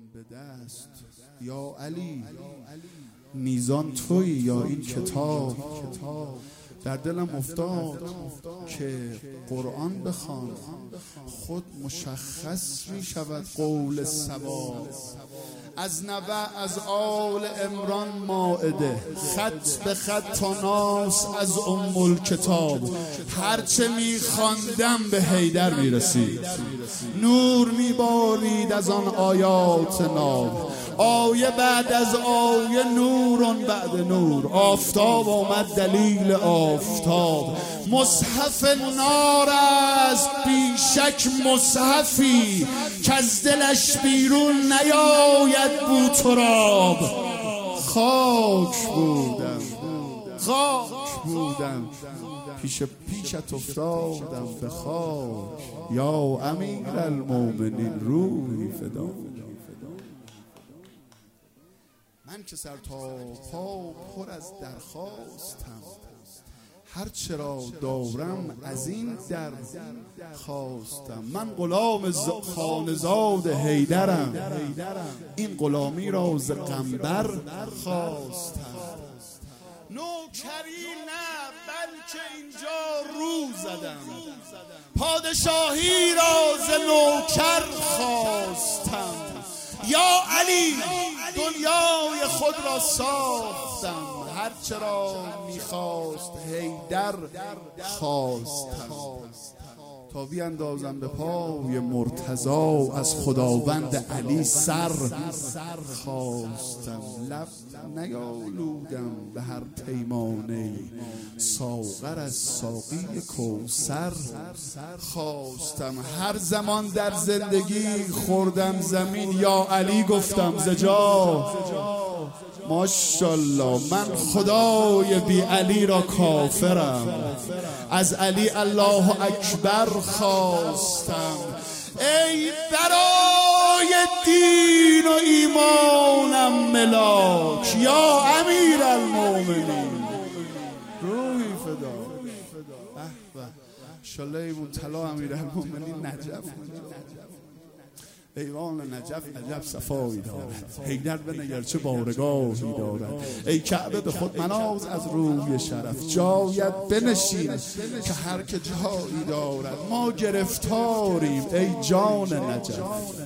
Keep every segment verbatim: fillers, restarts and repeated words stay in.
به دست. یا علی میزان تویی یا این کتاب؟ در دلم افتاد که قرآن بخوان خود مشخص می شود قول صواب. از نبع از آل عمران مائده، خط به خط تا ناس از ام الکتاب. هرچه می خواندم به حیدر می رسید، نور می بارید از آن آیات ناب. آیه بعد از آیه، نورون بعد نور. آفتاب آمد دلیل آفتاب. مصحف نار است بیشک مصحفی، که از دلش بیرون نیاید بو تراب. خاک بودم خاک بودم پیش پیشت افتادم به خاک. یا امیر المومنین روحی فدا. من که سر تا پا پر از درخواستم، هر چرا دارم از این در خواستم. من غلام خانزاد حیدرم، این غلامی را ز قنبر خواستم. نوکری نه بلکه اینجا رو زدم، پادشاهی را ز نوکر خواستم. یا علی دنیای خود را ساختم، هر چرا میخواست حیدر خواستم. تا بیاندازم به پای مرتضی، از خداوند علی سر خواستم. لب نیالودم به هر پیمانه، ساغر از ساقی کوثر خواستم. هر زمان در زندگی خوردم زمین، یا علی گفتم زجا. ماشاءالله من خدای بی علی را کافرم، از علی الله اکبر خواستم. ای برای دین و ایمانم ملاک، یا امیر المومنین روحی فدا. به به انشالله ایمون طلا امیر المومنین نجف. ایوان نجف عجب صفایی دارد، حیدر بنگر چه بارگاهی دارد. ای کعبه به خود مناز از روی شرف، جایت بنشین که هر که جایی دارد. ما گرفتاریم ای جان نجف،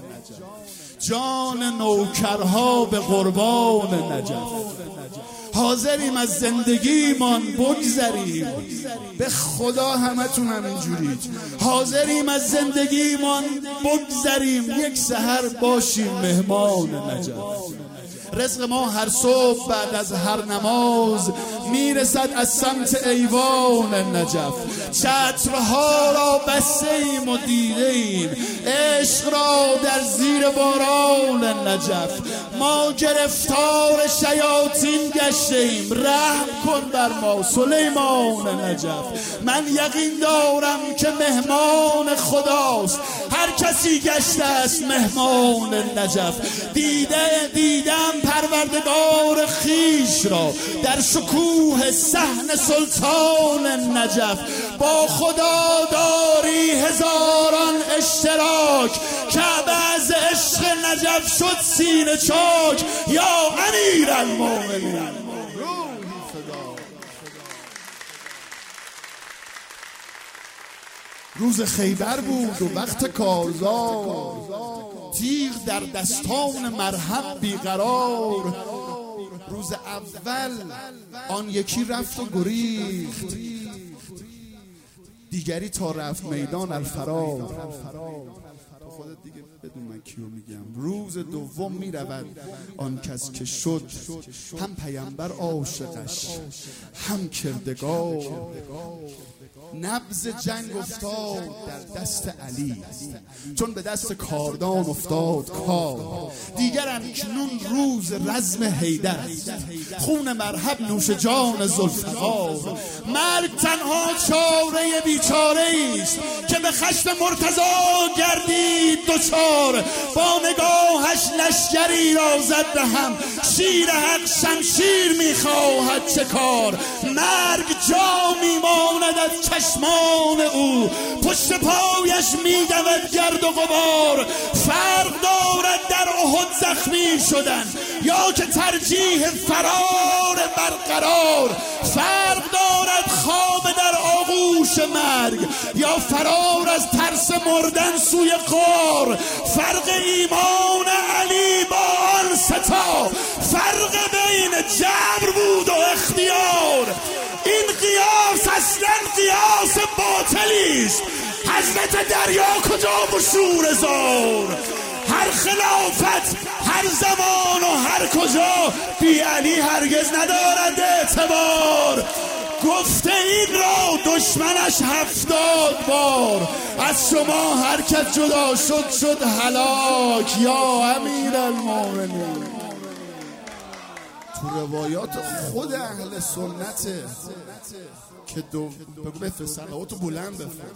جان نوکرها به قربان نجف. حاضریم از زندگیمان بگذریم، به خدا همتون همینجورید. حاضریم از زندگیمان بگذریم، یک سحر باشیم مهمان نجف. رزق ما هر صبح بعد از هر نماز میرسد از سمت ایوان نجف. چترها را بسته ایم و دیده ایم عشق را در زیر باران نجف. ما گرفتار شیاطین گشته ایم، رحم کن بر ما سلیمان نجف. من یقین دارم که مهمان خداست هر کسی گشته است مهمان نجف. دیده دیدم پروردگار خیش را در شکوه صحن سلطان نجف. با خدا داری هزاران اشتراک، کعبه از عشق نجف شد سینه چاک. یا امیر المومنین روز خیبر بود و وقت کارزار، تیغ در دستان مرهم بیقرار. روز اول آن یکی رفت و گریخت، دیگری تا رفت میدان الفرار. تو خودت دیگه بدون من کیو میگم. روز دوم میرود آن کس که شد هم پیامبر عاشقش هم کردگار. نبض جنگ افتاد در دست علی، چون به دست کاردان افتاد کار. دیگر اکنون روز رزم حیدر است، خون مرحب نوش جان ذوالفقار. مرگ تنها چاره بیچاره است که به خشم مرتضی گردید دچار. با نگاهش لشکری را زد به هم، شیر حق شمشیر میخواهد چه کار. مرگ جا میماند از چشمان او، پشت پایش میدود گرد و غبار. فرق دارد در احد زخمی شدن یا که ترجیح فرار برقرار. فرق دارد خواب در آغوش مرگ یا فرار از ترس مردن سوی غار. فرق ایمان علی با آن ستا فرق بین جبر بود و اختیار. این قیاس اصلا قیاس باطلی است. حضرت دریا کجا و شور زار؟ هر خلافت هر زمان و هر کجا بی علی هرگز ندارد اعتبار. گفته این را دشمنش هفتاد بار، از شما هر کس جدا شد شد هلاک یا امیرالمومنین. تو روایات خود اهل سنته که دو بگو بفرست صلواتو بلند بفرست.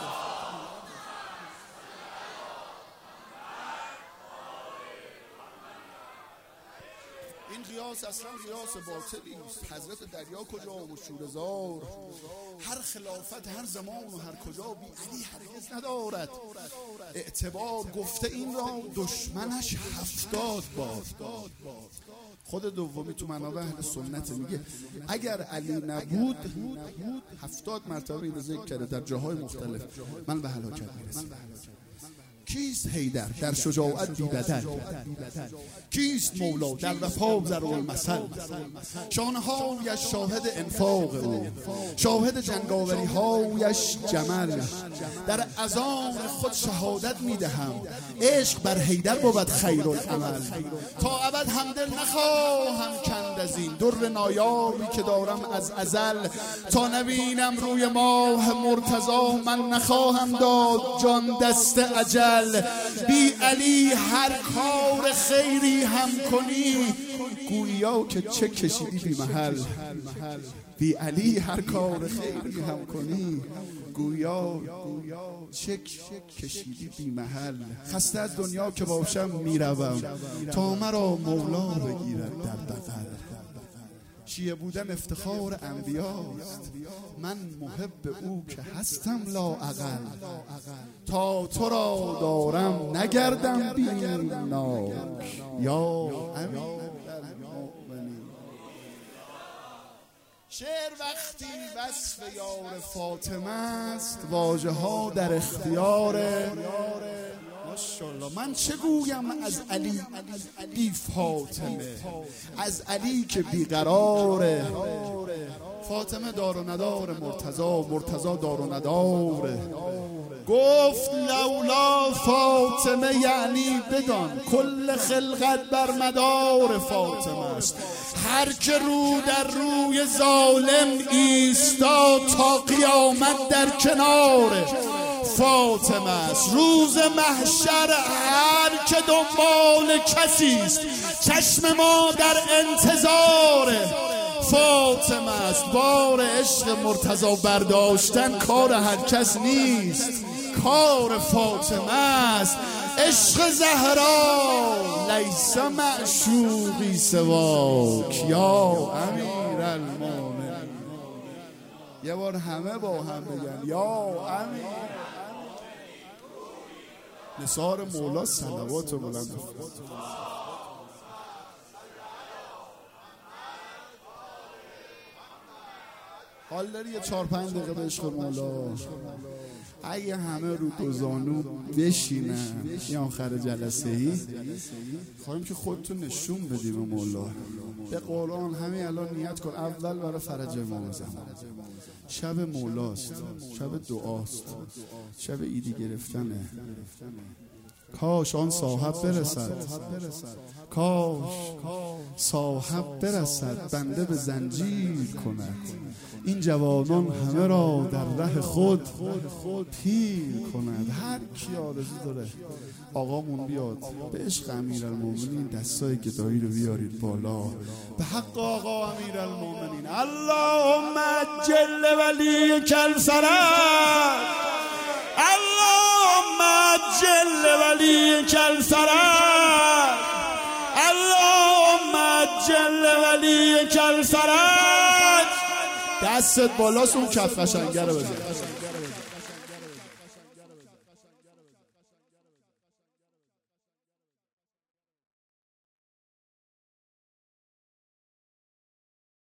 این قیاس اصلا قیاس باطلی است. حضرت دریا کجا و شورزار؟ هر خلافت هر زمان و هر کجا بی علی هرگز ندارد اعتبار. گفته این را دشمنش هفتاد بار. خود دومی تو منابع اهل سنت میگه اگر علی نبود هفتاد مرتبه اینو ذکر کرده در جاهای مختلف من به هلاکت میرسم. کیست حیدر در شجاعت بی بدل؟ کیست مولا در وفا ضرب المثل؟ شانه هایش شاهد انفاق او، شاهد جنگاوری هایش جمل. در اذان خود شهادت میدهم عشق بر حیدر بود خیر العمل. تا ابد همدل نخواهم کند از این در نایابی که دارم از ازل. تا نبینم روی ماه مرتضا من نخواهم داد جان دست اجل. بی علی هر کار خیری هم کنی گویا که چه کشیدی بی محل. بی علی هر کار خیری هم کنی گویا چه کشیدی بی محل. خسته از دنیا که باشم میروم تا مرا مولا بگیرد در بغل. شیعه بودن افتخار انبیاست، من محب او که هستم لااقل. تا تو را دارم نگردم بیمناک یا امیرالمومنین. شعر وقتی وصف یار فاطمه است واژه ها در اختیار ماشاءالله. من چه گویم از علی بی فاطمه، از علی که بیقراره. فاطمه دار و ندار مرتضا، مرتضا دار و نداره. گفت لولا فاطمه یعنی بدان کل خلقت بر مدار فاطمه است. هر که رو در روی ظالم ایستاد تا قیامت در کنار فاطمه است. روز محشر هر که دنبال کسی است چشم ما در انتظار فاطمه است. بار عشق مرتضا برداشتن کار هر کس نیست، کار فاطمه است. عشق زهرا لیس معشوقی سواک یا امیرالمومنین. یه بار همه با هم بگن یا امیر. نثار مولا صلوات و بلند. حال داری یه چهار پنج دقیقه به عشق مولا؟ اگه همه رو دو زانو بشینن یا آخر جلسه ای خواهیم که خودتون نشون بدی به مولا. به قرآن همین الان نیت کن اول برای فرج امام زمان. شب مولاست، شب دعاست، شب ایدی گرفتنه. کاش آن صاحب برسد، کاش صاحب برسد بنده به زنجیر کند. این جوانان همه را در ره خود پیر کند. هر کی آرزو داره آقامون بیاد به عشق امیرالمومنین دستای گدایی رو بیارید بالا به حق آقا امیرالمومنین. اللهم عجل ولیک الفرج، اللهم عجل ولیک الفرج، اللهم عجل ولیک الفرج. دستت بالاست اون کف قشنگه رو بزن.